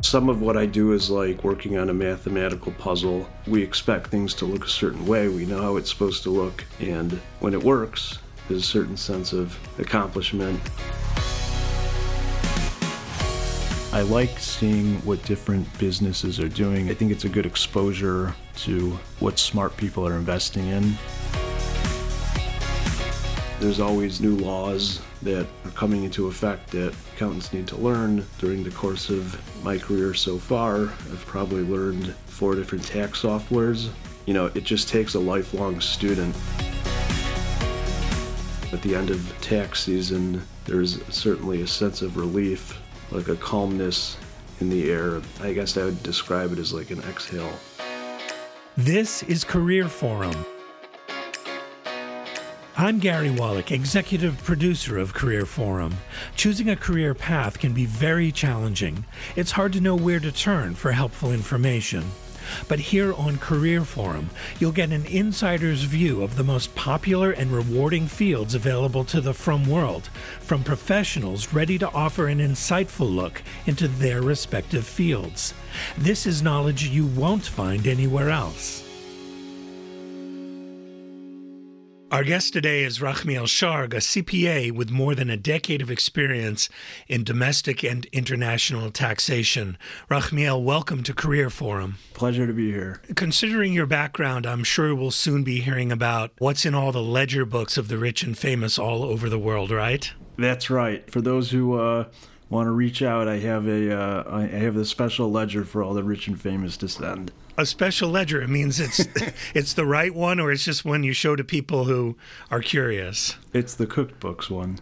Some of what I do is like working on a mathematical puzzle. We expect things to look a certain way. We know how it's supposed to look, and when it works, there's a certain sense of accomplishment. I like seeing what different businesses are doing. I think it's a good exposure to what smart people are investing in. There's always new laws that are coming into effect that accountants need to learn. During the course of my career so far, I've probably learned 4 different tax softwares. It just takes a lifelong student. At the end of tax season, there's certainly a sense of relief, like a calmness in the air. I guess I would describe it as like an exhale. This is Career Forum. I'm Gary Wallach, executive producer of Career Forum. Choosing a career path can be very challenging. It's hard to know where to turn for helpful information. But here on Career Forum, you'll get an insider's view of the most popular and rewarding fields available to the frum world, from professionals ready to offer an insightful look into their respective fields. This is knowledge you won't find anywhere else. Our guest today is Rachmiel Sharg, a CPA with more than a decade of experience in domestic and international taxation. Rachmiel, welcome to Career Forum. Pleasure to be here. Considering your background, I'm sure we'll soon be hearing about what's in all the ledger books of the rich and famous all over the world, right? That's right. For those who want to reach out, I have the special ledger for all the rich and famous to send. A special ledger, it means it's the right one, or it's just one you show to people who are curious? It's the cooked books one.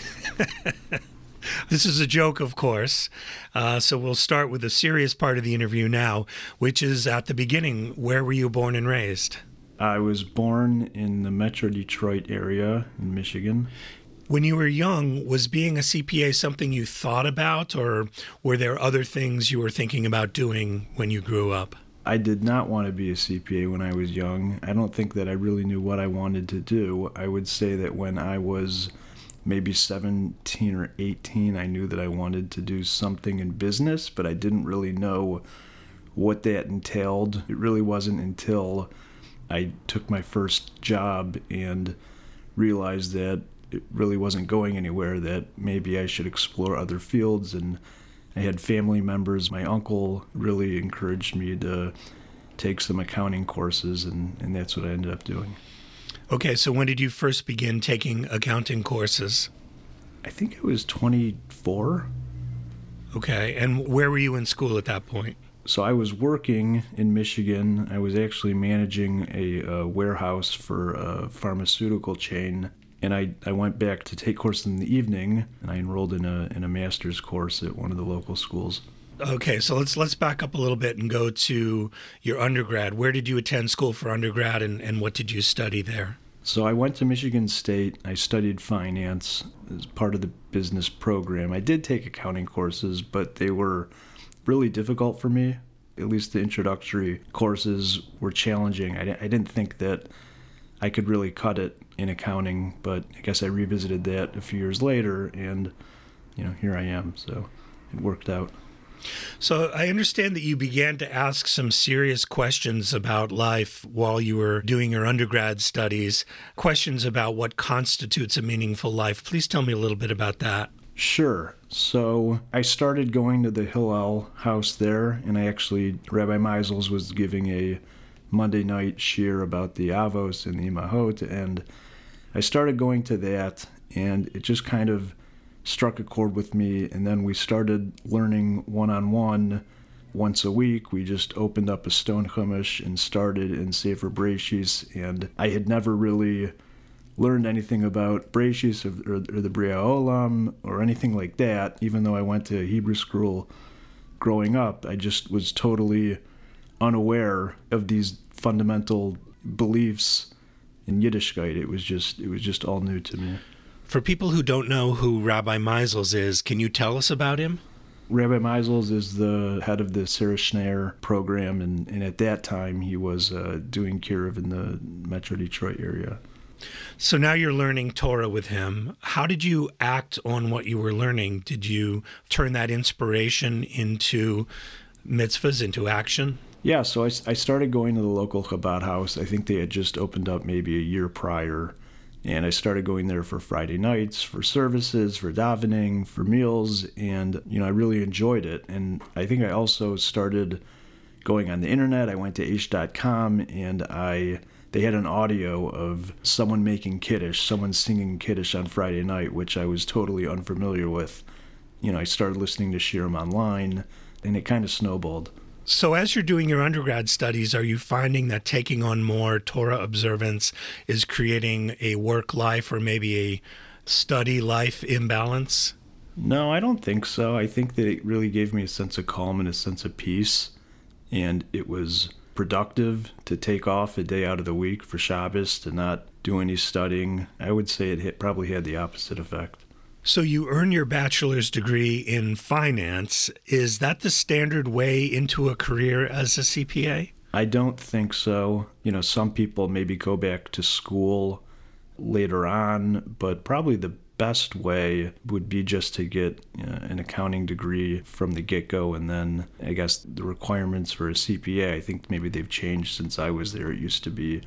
This is a joke, of course. So we'll start with the serious part of the interview now, which is at the beginning. Where were you born and raised? I was born in the Metro Detroit area in Michigan. When you were young, was being a CPA something you thought about, or were there other things you were thinking about doing when you grew up? I did not want to be a CPA when I was young. I don't think that I really knew what I wanted to do. I would say that when I was maybe 17 or 18, I knew that I wanted to do something in business, but I didn't really know what that entailed. It really wasn't until I took my first job and realized that it really wasn't going anywhere, that maybe I should explore other fields. And I had family members. My uncle really encouraged me to take some accounting courses, and that's what I ended up doing. Okay, so when did you first begin taking accounting courses? I think I was 24. Okay, and where were you in school at that point? So I was working in Michigan. I was actually managing a warehouse for a pharmaceutical chain. And I went back to take courses in the evening, and I enrolled in a master's course at one of the local schools. Okay, so let's back up a little bit and go to your undergrad. Where did you attend school for undergrad, and what did you study there? So I went to Michigan State. I studied finance as part of the business program. I did take accounting courses, but they were really difficult for me. At least the introductory courses were challenging. I didn't think that I could really cut it in accounting, but I guess I revisited that a few years later, and here I am, so it worked out. So I understand that you began to ask some serious questions about life while you were doing your undergrad studies, questions about what constitutes a meaningful life. Please tell me a little bit about that. Sure. So I started going to the Hillel house there, and Rabbi Meisels was giving a Monday night shiur about the Avos and the Imahot, and I started going to that, and it just kind of struck a chord with me. And then we started learning one-on-one once a week. We just opened up a Stone Chumash and started in Sefer Bereishis, and I had never really learned anything about Bereishis or the Bria Olam or anything like that. Even though I went to Hebrew school growing up, I just was totally unaware of these fundamental beliefs in Yiddishkeit. It was just all new to me. For people who don't know who Rabbi Meisels is, can you tell us about him? Rabbi Meisels is the head of the Sarah Schneier program, and at that time he was doing kiruv in the Metro Detroit area. So now you're learning Torah with him. How did you act on what you were learning? Did you turn that inspiration into mitzvahs, into action? Yeah, so I started going to the local Chabad house. I think they had just opened up maybe a year prior. And I started going there for Friday nights, for services, for davening, for meals. And, I really enjoyed it. And I think I also started going on the internet. I went to aish.com and they had an audio of someone making Kiddush, someone singing Kiddush on Friday night, which I was totally unfamiliar with. I started listening to Shirim online, and it kind of snowballed. So as you're doing your undergrad studies, are you finding that taking on more Torah observance is creating a work life or maybe a study life imbalance? No, I don't think so. I think that it really gave me a sense of calm and a sense of peace. And it was productive to take off a day out of the week for Shabbos, to not do any studying. I would say it probably had the opposite effect. So you earn your bachelor's degree in finance. Is that the standard way into a career as a CPA? I don't think so. Some people maybe go back to school later on, but probably the best way would be just to get an accounting degree from the get-go, and then I guess the requirements for a CPA, I think maybe they've changed since I was there. It used to be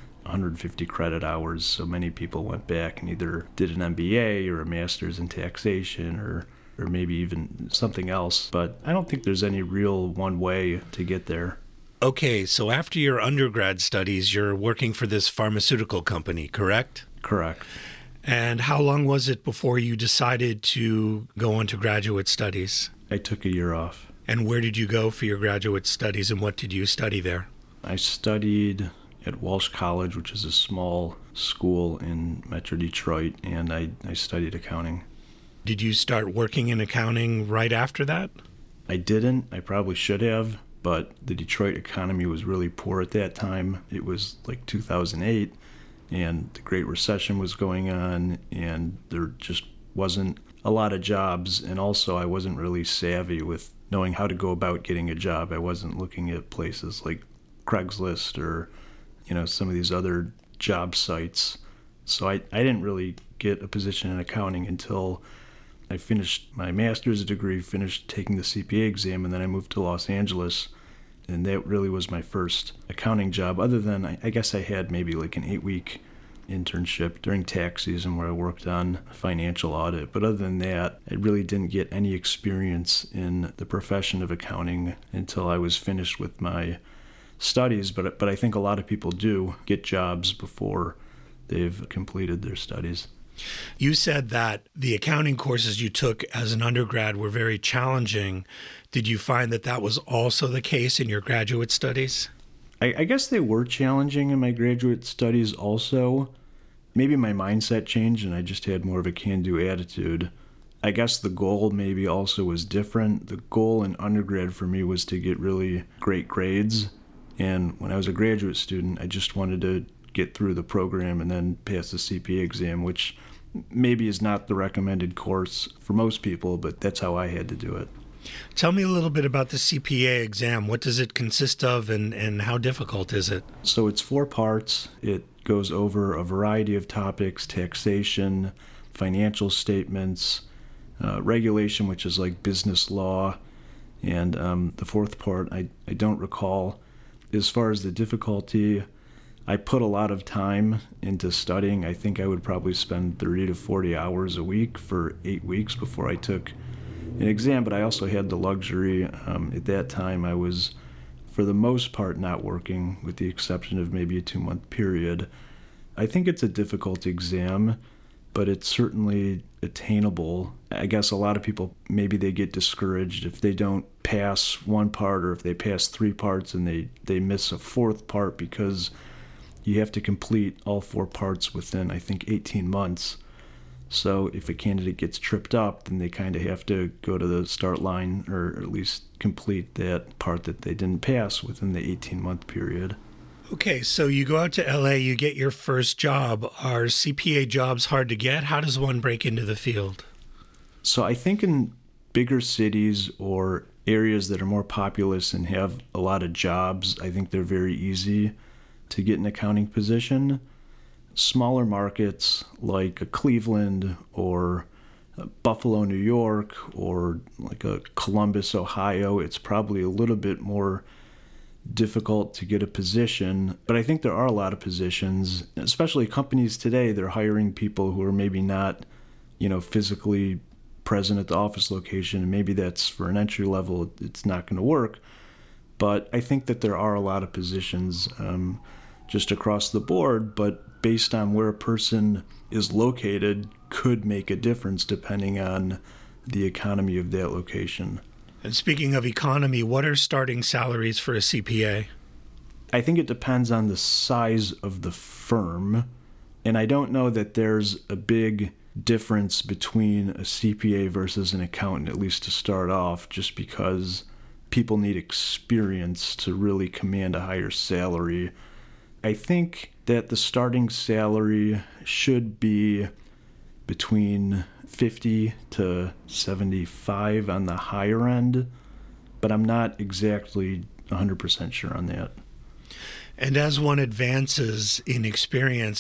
150 credit hours, so many people went back and either did an MBA or a master's in taxation or maybe even something else. But I don't think there's any real one way to get there. Okay, so after your undergrad studies, you're working for this pharmaceutical company, correct? Correct. And how long was it before you decided to go on to graduate studies? I took a year off. And where did you go for your graduate studies, and what did you study there? I studied at Walsh College, which is a small school in Metro Detroit, and I studied accounting. Did you start working in accounting right after that? I didn't. I probably should have, but the Detroit economy was really poor at that time. It was like 2008, and the Great Recession was going on, and there just wasn't a lot of jobs, and also I wasn't really savvy with knowing how to go about getting a job. I wasn't looking at places like Craigslist or some of these other job sites. So I didn't really get a position in accounting until I finished my master's degree, finished taking the CPA exam, and then I moved to Los Angeles. And that really was my first accounting job, other than I guess I had maybe like an 8-week internship during tax season where I worked on financial audit. But other than that, I really didn't get any experience in the profession of accounting until I was finished with my studies, but I think a lot of people do get jobs before they've completed their studies. You said that the accounting courses you took as an undergrad were very challenging. Did you find that that was also the case in your graduate studies? I guess they were challenging in my graduate studies also. Maybe my mindset changed and I just had more of a can-do attitude. I guess the goal maybe also was different. The goal in undergrad for me was to get really great grades. And when I was a graduate student, I just wanted to get through the program and then pass the CPA exam, which maybe is not the recommended course for most people, but that's how I had to do it. Tell me a little bit about the CPA exam. What does it consist of, and how difficult is it? So it's 4 parts. It goes over a variety of topics: taxation, financial statements, regulation, which is like business law, and the 4th part I don't recall. As far as the difficulty, I put a lot of time into studying. I think I would probably spend 30 to 40 hours a week for 8 weeks before I took an exam, but I also had the luxury. At that time, I was, for the most part, not working, with the exception of maybe a 2-month period. I think it's a difficult exam, but it's certainly attainable. I guess a lot of people, maybe they get discouraged if they don't pass one part, or if they pass 3 parts and they miss a 4th part, because you have to complete all 4 parts within, I think, 18 months. So if a candidate gets tripped up, then they kind of have to go to the start line, or at least complete that part that they didn't pass within the 18-month period. Okay, so you go out to LA, you get your first job. Are CPA jobs hard to get? How does one break into the field? So I think in bigger cities or areas that are more populous and have a lot of jobs, I think they're very easy to get an accounting position. smaller markets like a Cleveland or Buffalo, New York, or like a Columbus, Ohio, it's probably a little bit more difficult to get a position. But I think there are a lot of positions, especially companies today, they're hiring people who are maybe not, physically present at the office location. And maybe that's for an entry level, it's not going to work. But I think that there are a lot of positions just across the board, but based on where a person is located could make a difference depending on the economy of that location. And speaking of economy, what are starting salaries for a CPA? I think it depends on the size of the firm, and I don't know that there's a big difference between a CPA versus an accountant, at least to start off, just because people need experience to really command a higher salary. I think that the starting salary should be between 50 to 75 on the higher end, but I'm not exactly 100% sure on that. And as one advances in experience,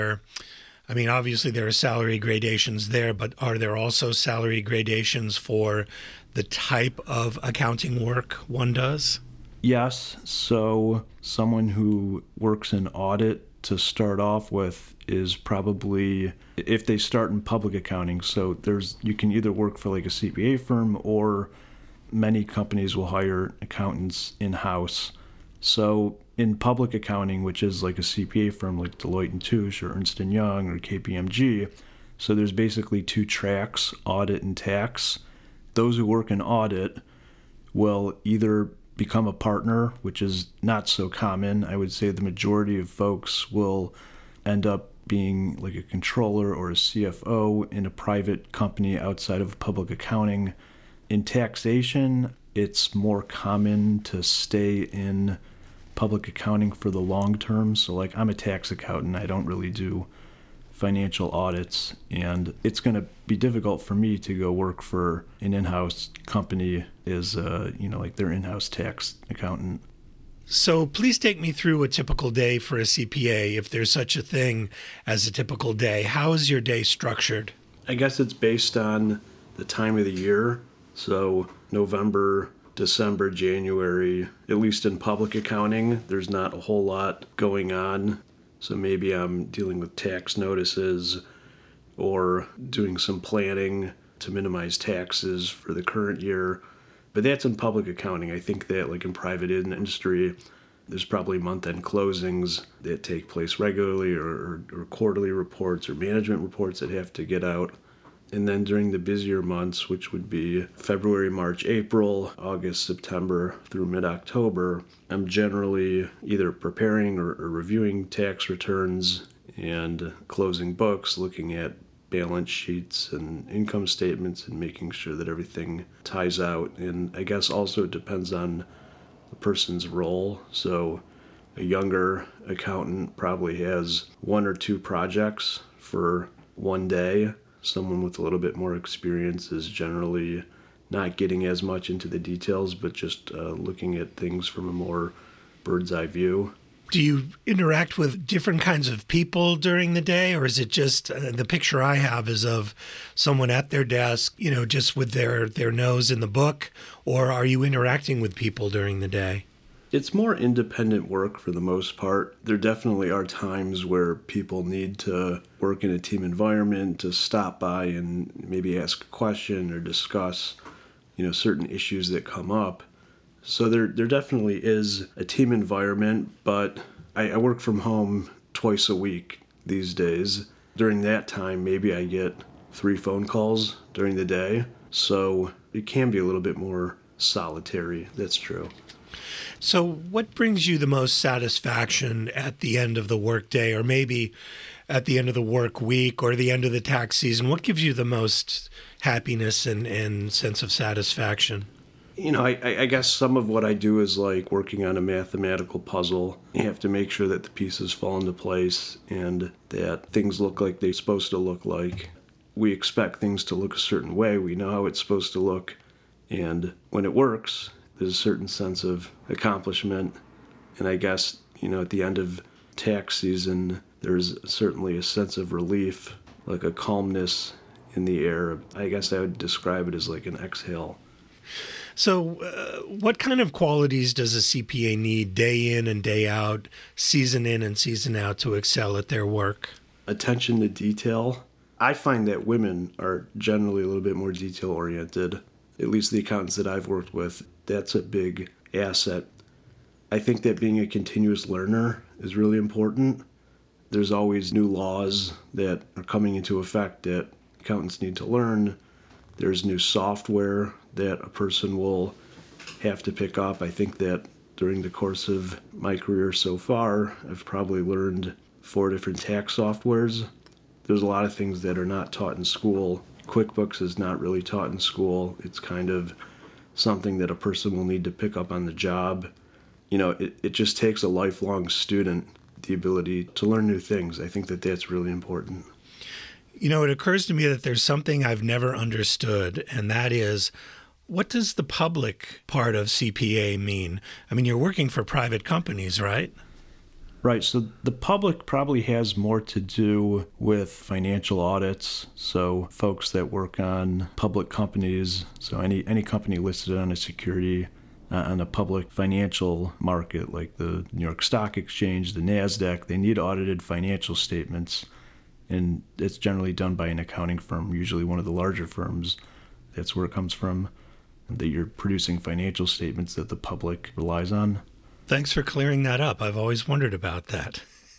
obviously there are salary gradations there, but are there also salary gradations for the type of accounting work one does? Yes. So someone who works in audit to start off with is probably, if they start in public accounting, so you can either work for like a CPA firm, or many companies will hire accountants in-house. So in public accounting, which is like a CPA firm like Deloitte & Touche or Ernst & Young or KPMG, so there's basically two tracks, audit and tax. Those who work in audit will either become a partner, which is not so common. I would say the majority of folks will end up being like a controller or a CFO in a private company outside of public accounting. In taxation, it's more common to stay in public accounting for the long term. So like I'm a tax accountant, I don't really do financial audits, and it's going to be difficult for me to go work for an in-house company as like their in-house tax accountant. So please take me through a typical day for a CPA, if there's such a thing as a typical day. How is your day structured? I guess it's based on the time of the year. So November, December, January, at least in public accounting, there's not a whole lot going on. So maybe I'm dealing with tax notices or doing some planning to minimize taxes for the current year. But that's in public accounting. I think that like in private industry, there's probably month-end closings that take place regularly, or quarterly reports or management reports that have to get out. And then during the busier months, which would be February, March, April, August, September through mid-October, I'm generally either preparing or reviewing tax returns and closing books, looking at balance sheets and income statements and making sure that everything ties out. And I guess also it depends on the person's role. So a younger accountant probably has one or two projects for one day. Someone with a little bit more experience is generally not getting as much into the details, but just looking at things from a more bird's eye view. Do you interact with different kinds of people during the day, or is it just the picture I have is of someone at their desk, just with their nose in the book, or are you interacting with people during the day? It's more independent work for the most part. There definitely are times where people need to work in a team environment, to stop by and maybe ask a question or discuss, certain issues that come up. So there definitely is a team environment, but I work from home twice a week these days. During that time, maybe I get 3 phone calls during the day. So it can be a little bit more solitary. That's true. So what brings you the most satisfaction at the end of the workday, or maybe at the end of the work week or the end of the tax season? What gives you the most happiness and sense of satisfaction? I guess some of what I do is like working on a mathematical puzzle. You have to make sure that the pieces fall into place and that things look like they're supposed to look like. We expect things to look a certain way. We know how it's supposed to look. And when it works, there's a certain sense of accomplishment. And I guess, at the end of tax season, there's certainly a sense of relief, like a calmness in the air. I guess I would describe it as like an exhale. So what kind of qualities does a CPA need day in and day out, season in and season out to excel at their work? Attention to detail. I find that women are generally a little bit more detail oriented, at least the accountants that I've worked with. That's a big asset. I think that being a continuous learner is really important. There's always new laws that are coming into effect that accountants need to learn. There's new software that a person will have to pick up. I think that during the course of my career so far, I've probably learned 4 different tax softwares. There's a lot of things that are not taught in school. QuickBooks is not really taught in school. It's kind of something that a person will need to pick up on the job. It just takes a lifelong student the ability to learn new things. I think that that's really important. It occurs to me that there's something I've never understood, and that is, what does the public part of CPA mean? I mean, you're working for private companies, right? Right. So the public probably has more to do with financial audits. So folks that work on public companies, so any company listed on a security on a public financial market like the New York Stock Exchange, the NASDAQ, they need audited financial statements. And it's generally done by an accounting firm, usually one of the larger firms. That's where it comes from, that you're producing financial statements that the public relies on. Thanks for clearing that up. I've always wondered about that.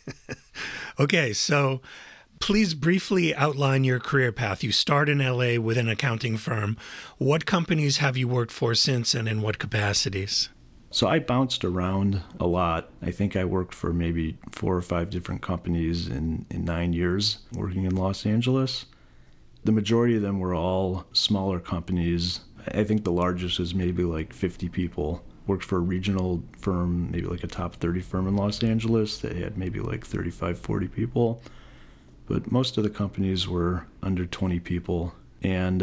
Okay, so please briefly outline your career path. You start in LA with an accounting firm. What companies have you worked for since, and in what capacities? So I bounced around a lot. I think I worked for maybe 4 or 5 different companies in 9 years working in Los Angeles. The majority of them were all smaller companies. I think the largest was maybe like 50 people. Worked for a regional firm, maybe like a top 30 firm in Los Angeles that had maybe like 35, 40 people. But most of the companies were under 20 people. And,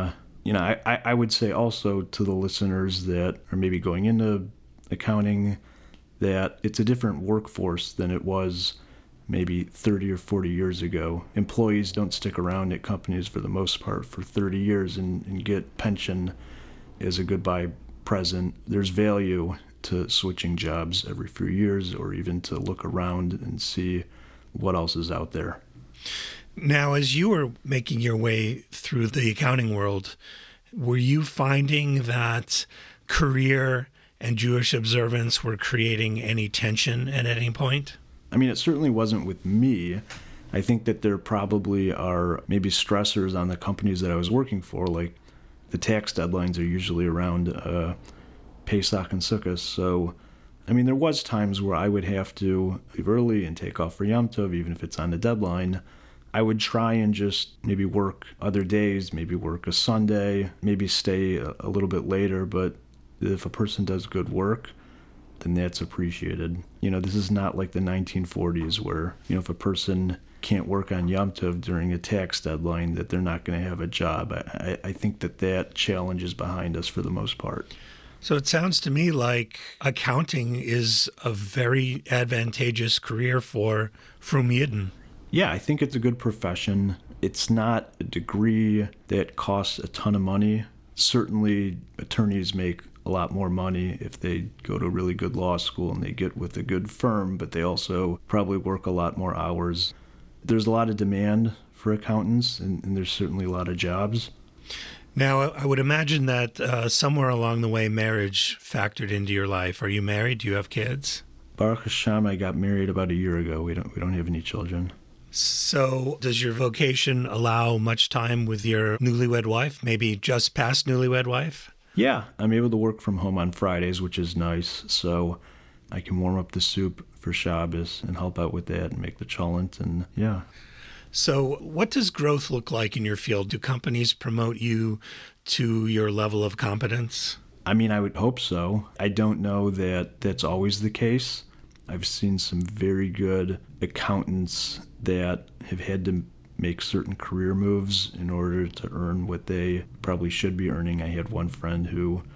I would say also to the listeners that are maybe going into accounting that it's a different workforce than it was maybe 30 or 40 years ago. Employees don't stick around at companies for the most part for 30 years and get pension as a goodbye present. There's value to switching jobs every few years, or even to look around and see what else is out there. Now, as you were making your way through the accounting world, were you finding that career and Jewish observance were creating any tension at any point? I mean, it certainly wasn't with me. I think that there probably are maybe stressors on the companies that I was working for, like the tax deadlines are usually around Pesach and Sukkot. So, I mean, there was times where I would have to leave early and take off for Yom Tov, even if it's on the deadline. I would try and just maybe work other days, maybe work a Sunday, maybe stay a little bit later, but if a person does good work, then that's appreciated. This is not like the 1940s where, if a person can't work on Yom Tov during a tax deadline, that they're not going to have a job. I think that challenge is behind us for the most part. So it sounds to me like accounting is a very advantageous career for Frum Yidden. Yeah, I think it's a good profession. It's not a degree that costs a ton of money. Certainly, attorneys make a lot more money if they go to a really good law school and they get with a good firm, but they also probably work a lot more hours. There's a lot of demand for accountants, and there's certainly a lot of jobs. Now, I would imagine that somewhere along the way, marriage factored into your life. Are you married? Do you have kids? Baruch Hashem, I got married about a year ago. We don't have any children. So does your vocation allow much time with your newlywed wife, maybe just past newlywed wife? Yeah, I'm able to work from home on Fridays, which is nice. So I can warm up the soup for Shabbos and help out with that and make the cholent, and yeah. So what does growth look like in your field? Do companies promote you to your level of competence? I mean, I would hope so. I don't know that that's always the case. I've seen some very good accountants that have had to make certain career moves in order to earn what they probably should be earning. I had one friend who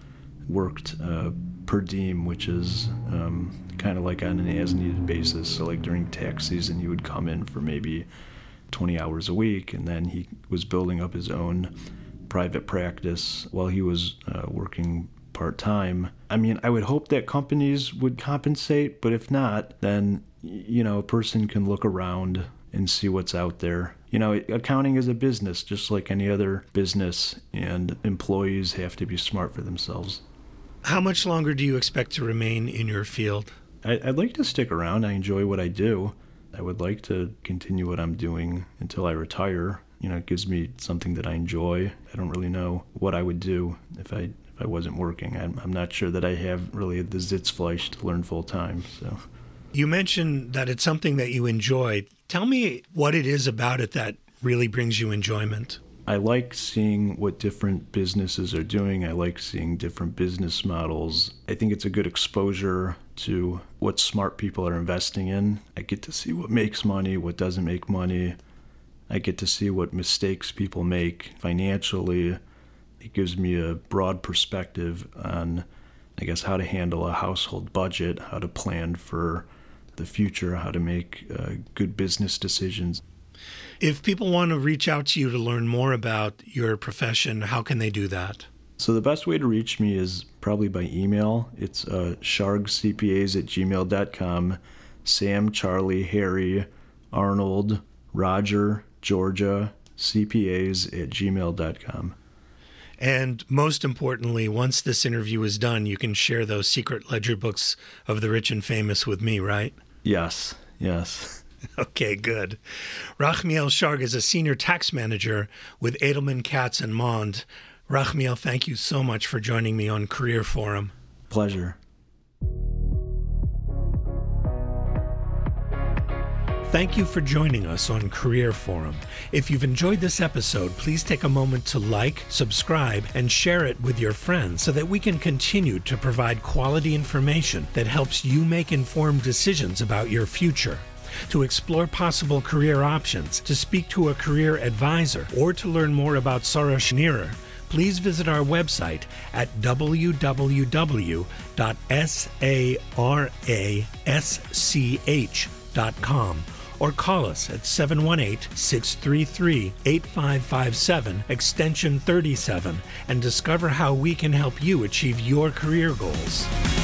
worked per diem, which is kind of like on an as-needed basis. So like during tax season, he would come in for maybe 20 hours a week, and then he was building up his own private practice while he was working part-time. I mean, I would hope that companies would compensate, but if not, then, a person can look around and see what's out there. Accounting is a business just like any other business, and employees have to be smart for themselves. How much longer do you expect to remain in your field? I'd like to stick around. I enjoy what I do. I would like to continue what I'm doing until I retire. It gives me something that I enjoy. I don't really know what I would do if I wasn't working. I'm not sure that I have really the Sitzfleisch to learn full time. So, you mentioned that it's something that you enjoy. Tell me what it is about it that really brings you enjoyment. I like seeing what different businesses are doing. I like seeing different business models. I think it's a good exposure to what smart people are investing in. I get to see what makes money, what doesn't make money. I get to see what mistakes people make financially. It gives me a broad perspective on, I guess, how to handle a household budget, how to plan for the future, how to make good business decisions. If people want to reach out to you to learn more about your profession, how can they do that? So the best way to reach me is probably by email. It's shargcpas@gmail.com, Sam, Charlie, Harry, Arnold, Roger, Georgia, CPAs@gmail.com. And most importantly, once this interview is done, you can share those secret ledger books of the rich and famous with me, right? Yes. Okay, good. Rachmiel Sharg is a senior tax manager with Edelman, Katz, and Mond. Rachmiel, thank you so much for joining me on Career Forum. Pleasure. Thank you for joining us on Career Forum. If you've enjoyed this episode, please take a moment to like, subscribe, and share it with your friends so that we can continue to provide quality information that helps you make informed decisions about your future. To explore possible career options, to speak to a career advisor, or to learn more about Sarah Schneerer, please visit our website at www.sarasch.com or call us at 718-633-8557, extension 37, and discover how we can help you achieve your career goals.